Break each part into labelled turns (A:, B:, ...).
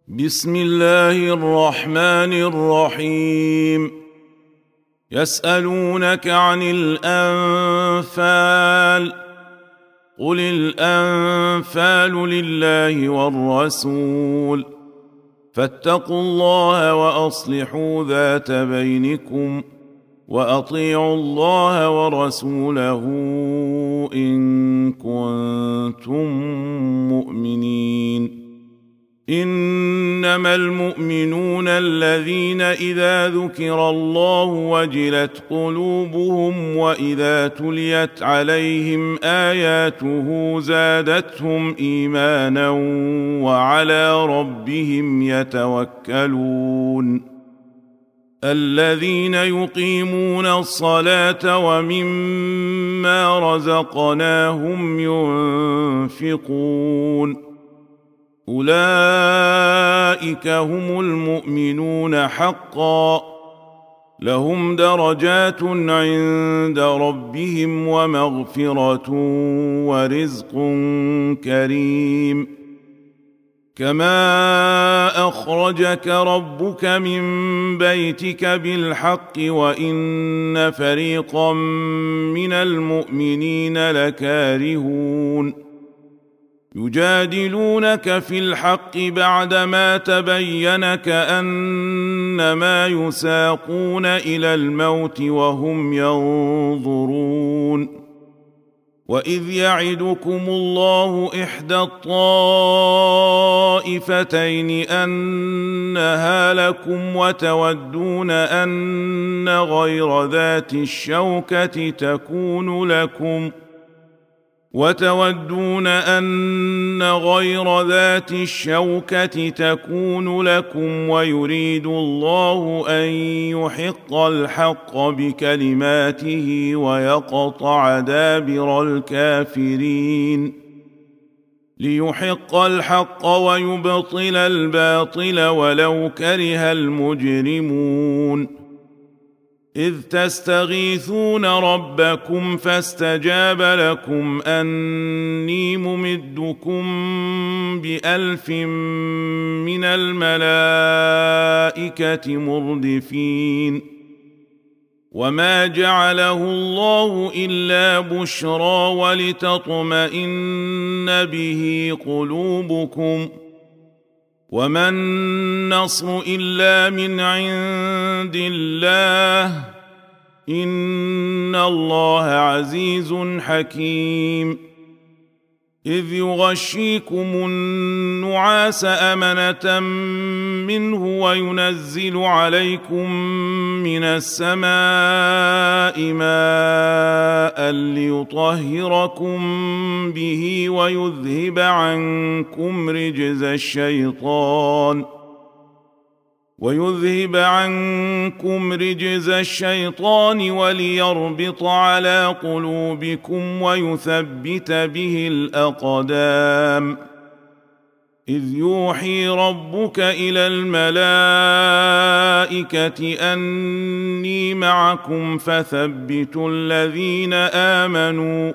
A: بسم الله الرحمن الرحيم. يسألونك عن الأنفال، قل الأنفال لله والرسول، فاتقوا الله وأصلحوا ذات بينكم، وأطيعوا الله ورسوله إن كنتم مؤمنين. إنما المؤمنون الذين إذا ذكر الله وجلت قلوبهم وإذا تليت عليهم آياته زادتهم إيمانا وعلى ربهم يتوكلون. الذين يقيمون الصلاة ومما رزقناهم ينفقون، أولئك هم المؤمنون حقا، لهم درجات عند ربهم ومغفرة ورزق كريم. كما أخرجك ربك من بيتك بالحق وإن فريقا من المؤمنين لكارهون، يجادلونك في الحق بعدما تبين كأنما يساقون إلى الموت وهم ينظرون. وإذ يعدكم الله إحدى الطائفتين أنها لكم وتودون أن غير ذات الشوكة تكون لكم ويريد الله أن يحق الحق بكلماته ويقطع دابر الكافرين، ليحق الحق ويبطل الباطل ولو كره المجرمون. إذ تستغيثون ربكم فاستجاب لكم أني ممدكم ب1000 من الملائكة مردفين. وما جعله الله إلا بشرى ولتطمئن به قلوبكم، وما النصر إلا من عند الله، إن الله عزيز حكيم. إذ يغشيكم النعاس أمنة منه وينزل عليكم من السماء ماء ليطهركم به ويذهب عنكم رجز الشيطان وليربط على قلوبكم ويثبت به الأقدام. إذ يوحي ربك إلى الملائكة أني معكم فثبتوا الذين آمنوا،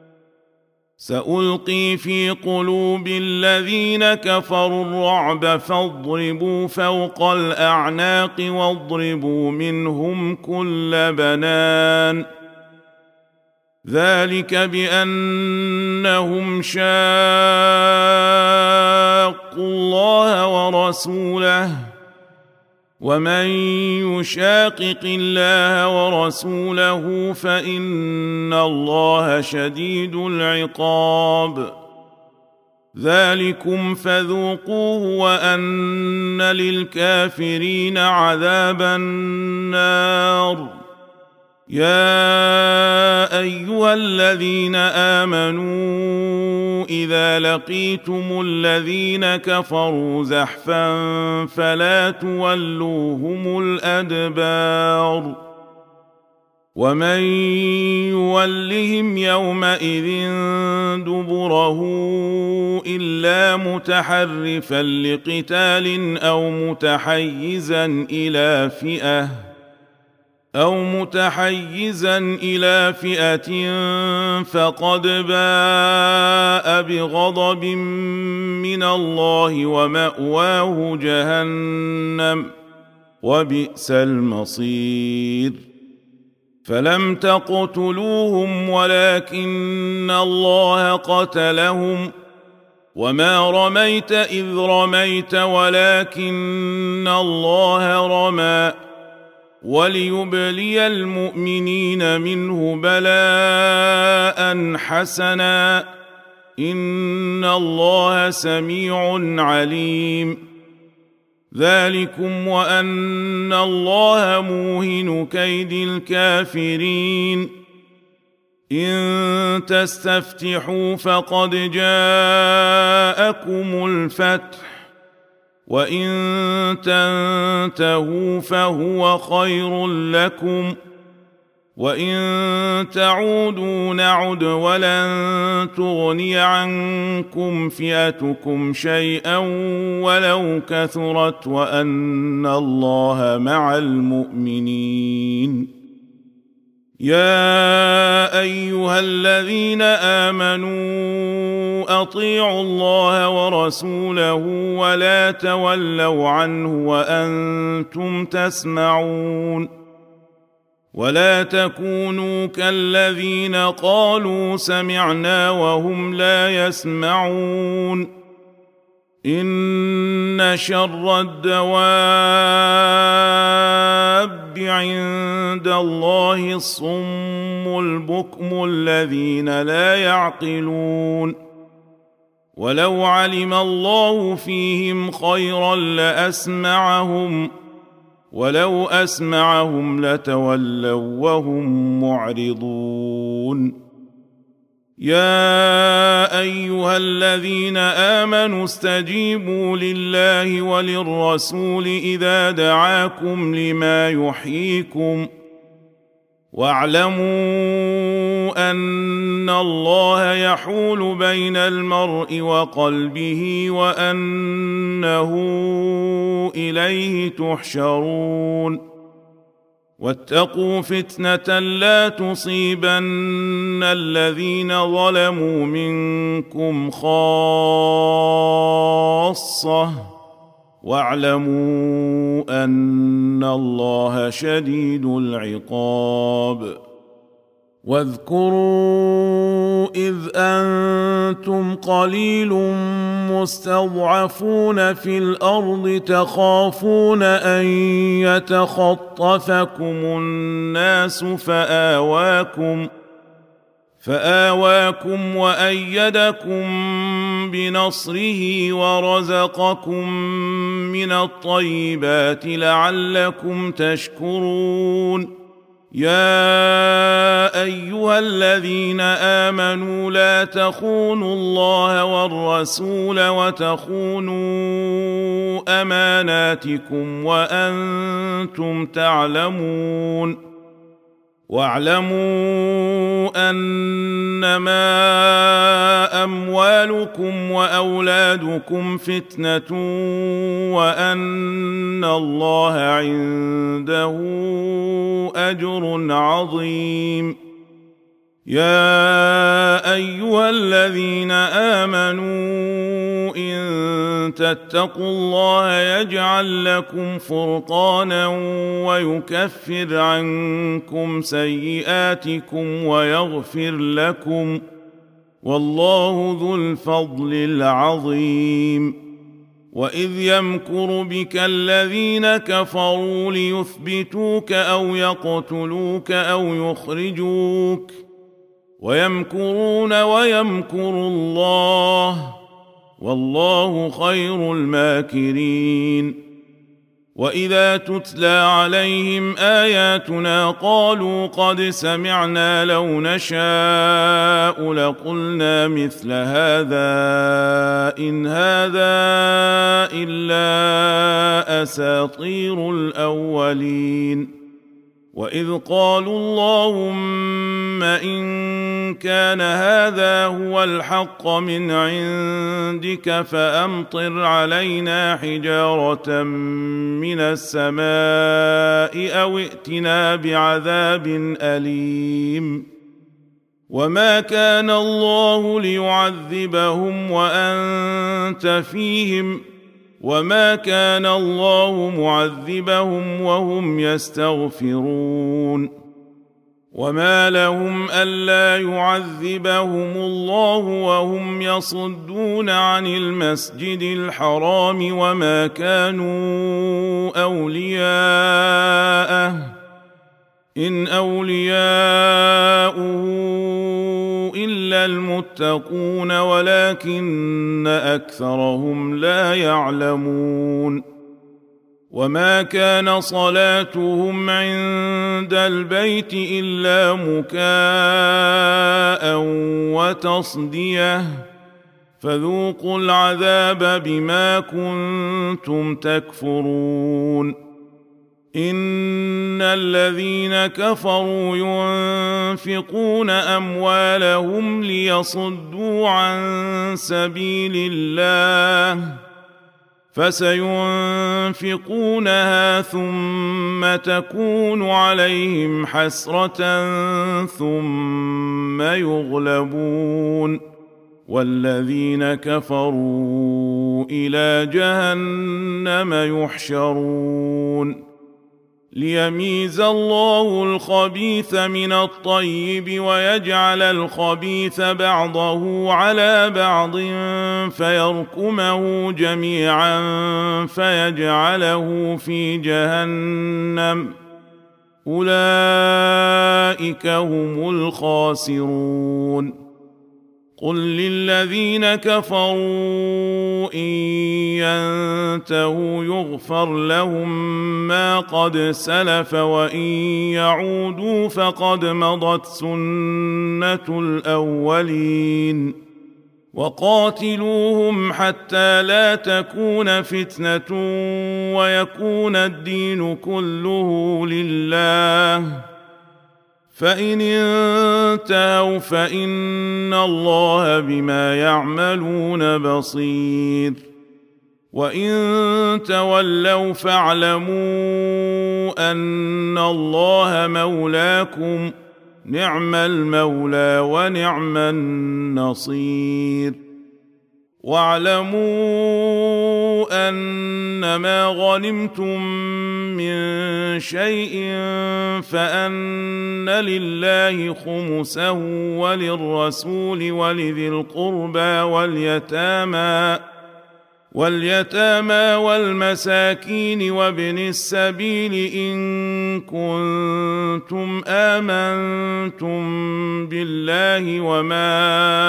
A: سألقي في قلوب الذين كفروا الرعب فاضربوا فوق الأعناق واضربوا منهم كل بنان. ذلك بأنهم شاقوا الله ورسوله، ومن يشاقق الله ورسوله فإن الله شديد العقاب. ذلكم فذوقوه وأن للكافرين عذاب النار. يا أيها الذين آمنوا إذا لقيتم الذين كفروا زحفا فلا تولوهم الأدبار، ومن يولهم يومئذ دبره إلا متحرفا لقتال أو متحيزا إلى فئة أو متحيزا إلى فئة فقد باء بغضب من الله ومأواه جهنم وبئس المصير فلم تقتلوهم ولكن الله قتلهم وما رميت إذ رميت ولكن الله رمى وليبلي المؤمنين منه بلاء حسنا إن الله سميع عليم ذلكم وأن الله موهن كيد الكافرين إن تستفتحوا فقد جاءكم الفتح وإن تنتهوا فهو خير لكم وإن تعودوا نعد ولن تغني عنكم فئتكم شيئا ولو كثرت وأن الله مع المؤمنين يا أيها الذين آمنوا أطيعوا الله ورسوله ولا تولوا عنه وأنتم تسمعون ولا تكونوا كالذين قالوا سمعنا وهم لا يسمعون إن شر الدواب عند الله الصم البكم الذين لا يعقلون ولو علم الله فيهم خيرا لأسمعهم ولو أسمعهم لتولوا وهم معرضون يا أيها الذين آمنوا استجيبوا لله وللرسول إذا دعاكم لما يحييكم واعلموا أن الله يحول بين المرء وقلبه وأنه إليه تحشرون واتقوا فتنة لا تصيبن الذين ظلموا منكم خاصة واعلموا أن الله شديد العقاب واذكروا إذ أنتم قليل مستضعفون في الأرض تخافون أن يتخطفكم الناس فآواكم وأيدكم بنصره ورزقكم من الطيبات لعلكم تشكرون يا أيها الذين آمنوا لا تخونوا الله والرسول وتخونوا أماناتكم وأنتم تعلمون واعلموا أنما أموالكم وأولادكم فتنة وأن الله عنده أجر عظيم يا أيها الذين آمنوا إن تتقوا الله يجعل لكم فرقانا ويكفر عنكم سيئاتكم ويغفر لكم والله ذو الفضل العظيم وإذ يمكر بك الذين كفروا ليثبتوك أو يقتلوك أو يخرجوك ويمكرون ويمكر الله والله خير الماكرين وإذا تتلى عليهم آياتنا قالوا قد سمعنا لو نشاء لقلنا مثل هذا إن هذا إلا أساطير الأولين واذ قالوا اللهم ان كان هذا هو الحق من عندك فامطر علينا حجاره من السماء او ائتنا بعذاب اليم وما كان الله ليعذبهم وانت فيهم وما كان الله معذبهم وهم يستغفرون وما لهم الا يعذبهم الله وهم يصدون عن المسجد الحرام وما كانوا اولياءه ان اولياؤه الا المتقون ولكن اكثرهم لا يعلمون وما كان صلاتهم عند البيت الا مكاء وتصديه فذوقوا العذاب بما كنتم تكفرون ان الذين كفروا ينفقون اموالهم ليصدوا عن سبيل الله فسينفقونها ثم تكون عليهم حسرة ثم يغلبون والذين كفروا إلى جهنم يحشرون ليميز الله الخبيث من الطيب ويجعل الخبيث بعضه على بعض فيركمه جميعا فيجعله في جهنم أولئك هم الخاسرون قل للذين كفروا إن ينتهوا يغفر لهم ما قد سلف وإن يعودوا فقد مضت سنة الأولين وقاتلوهم حتى لا تكون فتنة ويكون الدين كله لله فإن انتهوا فإن الله بما يعملون بصير وإن تولوا فاعلموا أن الله مولاكم نعم المولى ونعم النصير واعلموا أنما غنمتم من شيء فأن لله خمسه وللرسول ولذي القربى واليتامى والمساكين وابن السبيل إن كنتم آمنتم بالله وما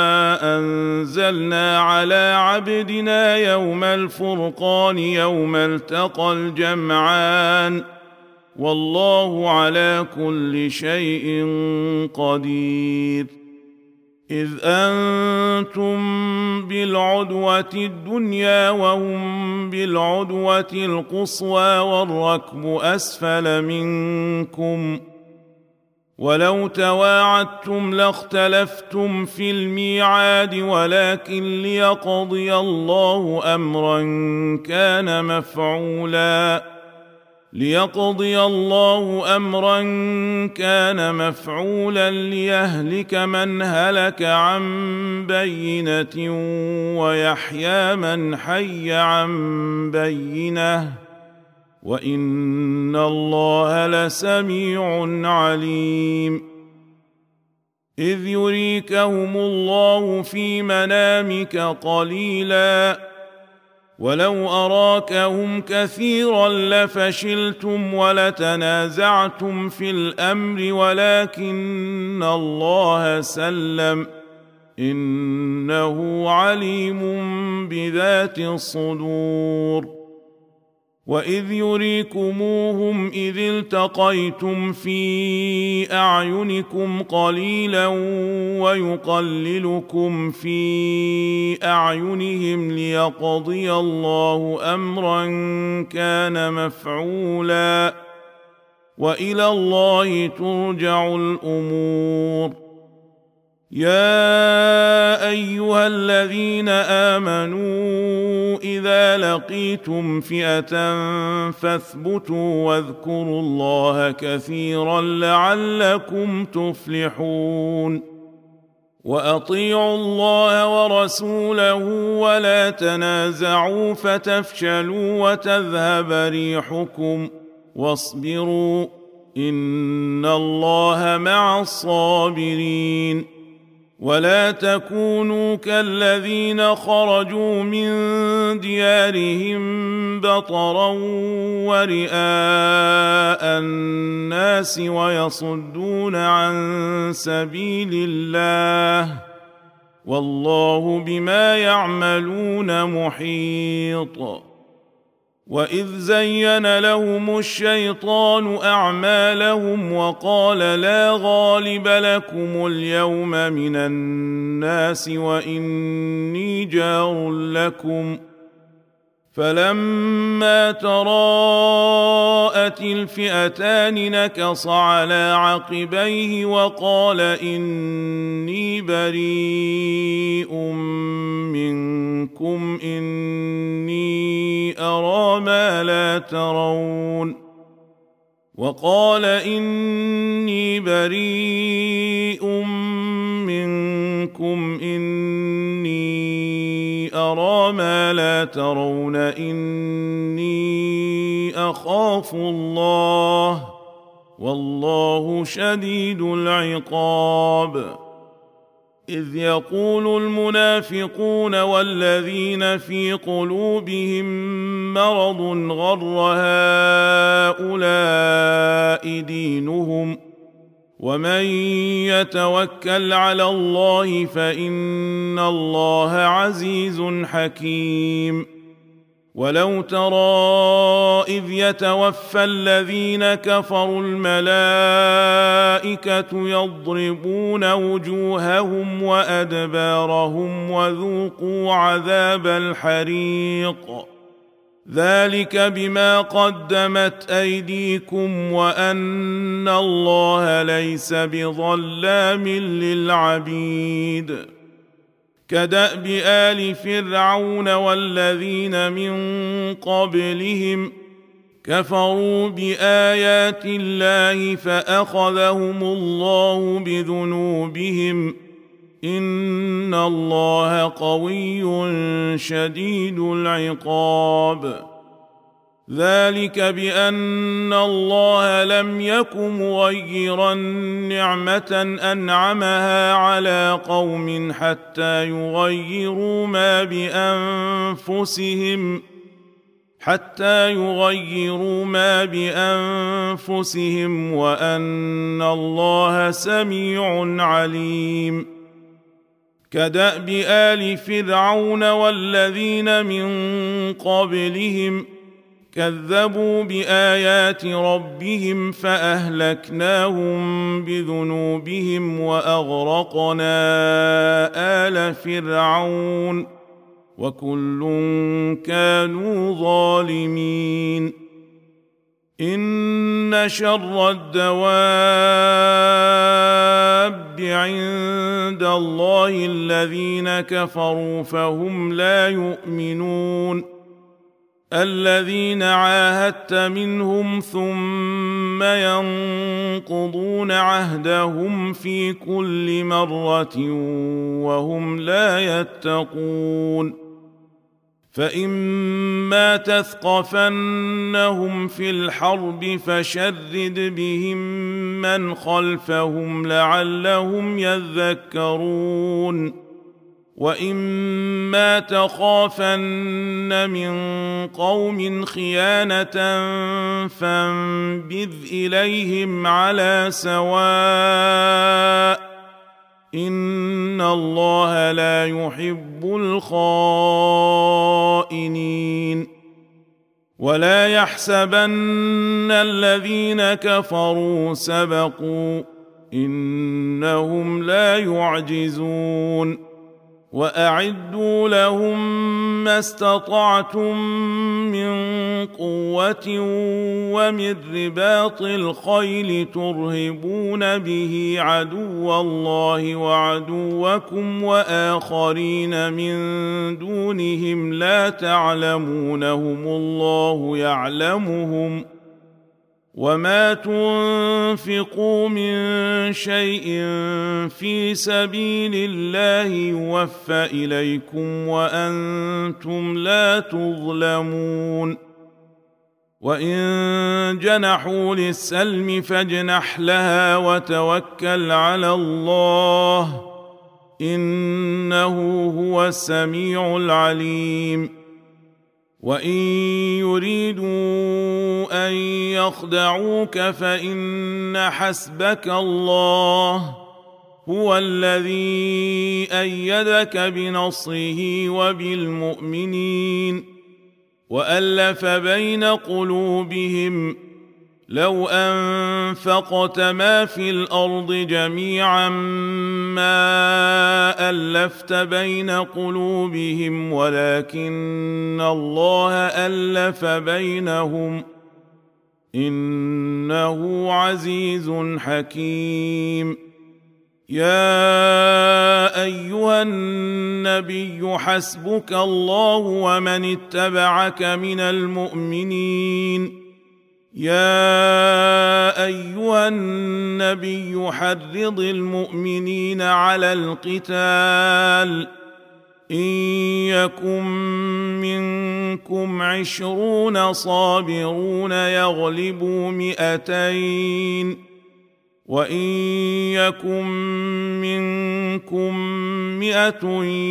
A: أنزلنا على عبدنا يوم الفرقان يوم التقى الجمعان والله على كل شيء قدير إذ أنتم بالعدوة الدنيا وهم بالعدوة القصوى والركب أسفل منكم ولو تواعدتم لاختلفتم في الميعاد ولكن ليقضي الله أمرا كان مفعولا ليهلك من هلك عن بينة ويحيى من حي عن بينة وإن الله لسميع عليم إذ يريكهم الله في منامك قليلاً ولو أراكهم كثيرا لفشلتم ولتنازعتم في الأمر ولكن الله سلم إنه عليم بذات الصدور وإذ يريكموهم إذ التقيتم في أعينكم قليلا ويقللكم في أعينهم ليقضي الله أمرا كان مفعولا والى الله ترجع الامور. يا ايها الذين امنوا اذا لقيتم فئه فاثبتوا واذكروا الله كثيرا لعلكم تفلحون. واطيعوا الله ورسوله ولا تنازعوا فتفشلوا وتذهب ريحكم واصبروا ان الله مع الصابرين. ولا تكونوا كالذين خرجوا من ديارهم بطرا ورئاء الناس ويصدون عن سبيل الله والله بما يعملون محيط. وإذ زين لهم الشيطان أعمالهم وقال لا غالب لكم اليوم من الناس وإني جار لكم فلما تراءت الفئتان نكص على عقبيه وقال إني بريء منكم إني أرى ما لا ترون وقال إني بريء منكم إني أرى ما لا ترون إني أخاف الله والله شديد العقاب. إذ يقول المنافقون والذين في قلوبهم مرض غر هؤلاء دينهم ومن يتوكل على الله فإن الله عزيز حكيم. ولو ترى إذ يتوفى الذين كفروا الملائكة يضربون وجوههم وأدبارهم وذوقوا عذاب الحريق ذلك بما قدمت أيديكم وأن الله ليس بظلام للعبيد. كدأب آل فرعون والذين من قبلهم كفروا بآيات الله فأخذهم الله بذنوبهم إن الله قوي شديد العقاب. ذلك بأن الله لم يك مغيرا نعمة أنعمها على قوم حتى يغيروا ما بأنفسهم وأن الله سميع عليم. كدأب آل فرعون والذين من قبلهم كذبوا بآيات ربهم فأهلكناهم بذنوبهم وأغرقنا آل فرعون وكل كانوا ظالمين. إن شر الدواب عند الله الذين كفروا فهم لا يؤمنون. الذين عاهدت منهم ثم ينقضون عهدهم في كل مرة وهم لا يتقون. فإما تثقفنهم في الحرب فشرد بهم من خلفهم لعلهم يذكرون. وإما تخافن من قوم خيانة فانبذ إليهم على سواء إن الله لا يحب الخائنين. ولا يحسبن الذين كفروا سبقوا إنهم لا يعجزون. وأعدوا لهم ما استطعتم من قوة قوة ومن رباط الخيل ترهبون به عدو الله وعدوكم وآخرين من دونهم لا تعلمونهم الله يعلمهم وما تنفقوا من شيء في سبيل الله يوفى إليكم وأنتم لا تظلمون وإن جنحوا للسلم فاجنح لها وتوكل على الله إنه هو السميع العليم وإن يريدوا أن يخدعوك فإن حسبك الله هو الذي أيدك بنصره وبالمؤمنين وألف بين قلوبهم لو أنفقت ما في الأرض جميعا ما ألفت بين قلوبهم ولكن الله ألف بينهم إنه عزيز حكيم يا أيها النبي حسبك الله ومن اتبعك من المؤمنين يا أيها النبي حرض المؤمنين على القتال إن يكن منكم 20 صابرون يغلبوا 200 وإن يكن منكم 100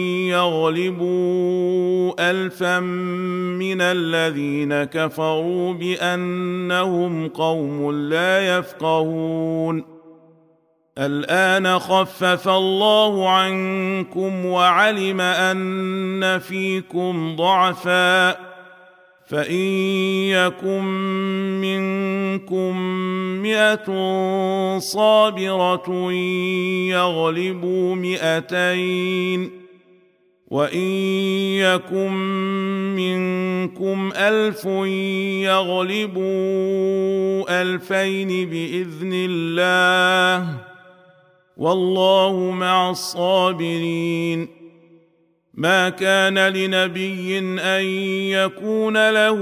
A: يغلبوا 1000 من الذين كفروا بأنهم قوم لا يفقهون الآن خفف الله عنكم وعلم أن فيكم ضعفا فإن يكن منكم 100 صابرة يغلبوا 200 وإن يكن منكم 1000 يغلبوا 2000 بإذن الله والله مع الصابرين ما كان لنبي أن يكون له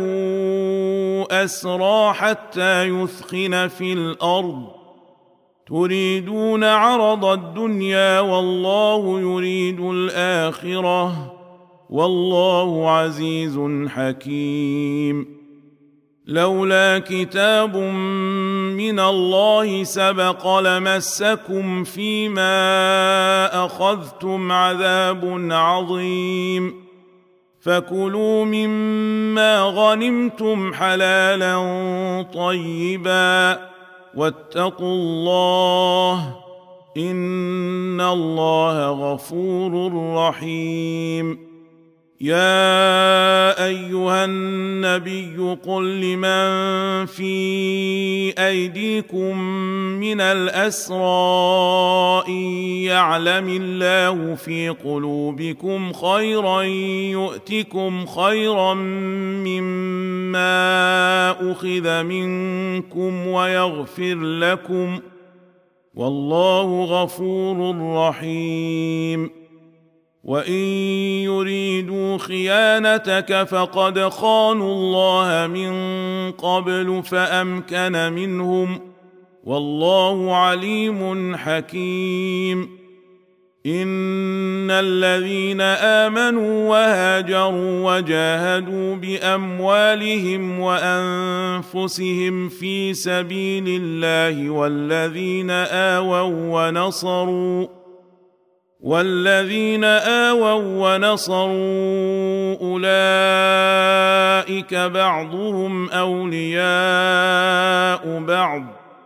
A: أسرى حتى يثخن في الأرض تريدون عرض الدنيا والله يريد الآخرة والله عزيز حكيم لولا كتاب من الله سبق لمسكم فيما أخذتم عذاب عظيم فكلوا مما غنمتم حلالا طيبا واتقوا الله إن الله غفور رحيم يا أيها النبي قل لمن في أيديكم من الأسرى إن يعلم الله في قلوبكم خيرا يؤتكم خيرا مما أخذ منكم ويغفر لكم والله غفور رحيم وإن يريدوا خيانتك فقد خانوا الله من قبل فأمكن منهم والله عليم حكيم إن الذين آمنوا وهاجروا وجاهدوا بأموالهم وأنفسهم في سبيل الله والذين آووا ونصروا أولئك بعضهم أولياء بعض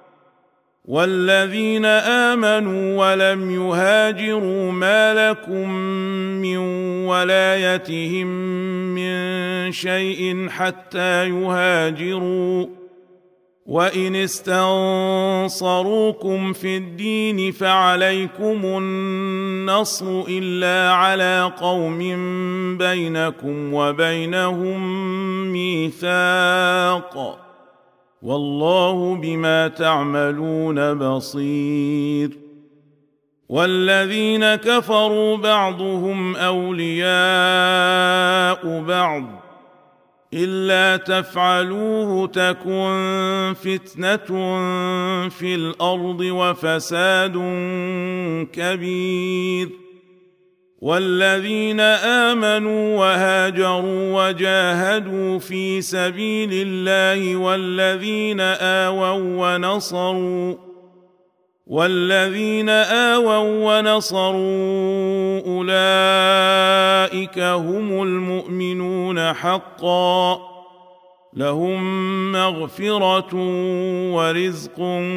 A: والذين آمنوا ولم يهاجروا ما لكم من ولايتهم من شيء حتى يهاجروا وان استنصروكم في الدين فعليكم النصر الا على قوم بينكم وبينهم ميثاق والله بما تعملون بصير والذين كفروا بعضهم اولياء بعض الا تفعلوه تكن فتنه في الارض وفساد كبير والذين امنوا وهاجروا وجاهدوا في سبيل الله والذين آووا ونصروا أولئك هم المؤمنون حقا لهم مغفرة ورزق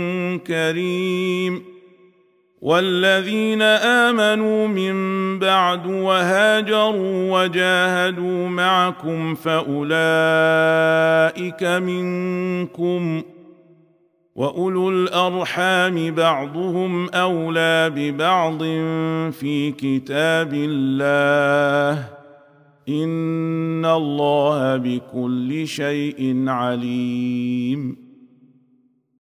A: كريم والذين آمنوا من بعد وهاجروا وجاهدوا معكم فأولئك منكم وأولو الأرحام بعضهم أولى ببعض في كتاب الله إن الله بكل شيء عليم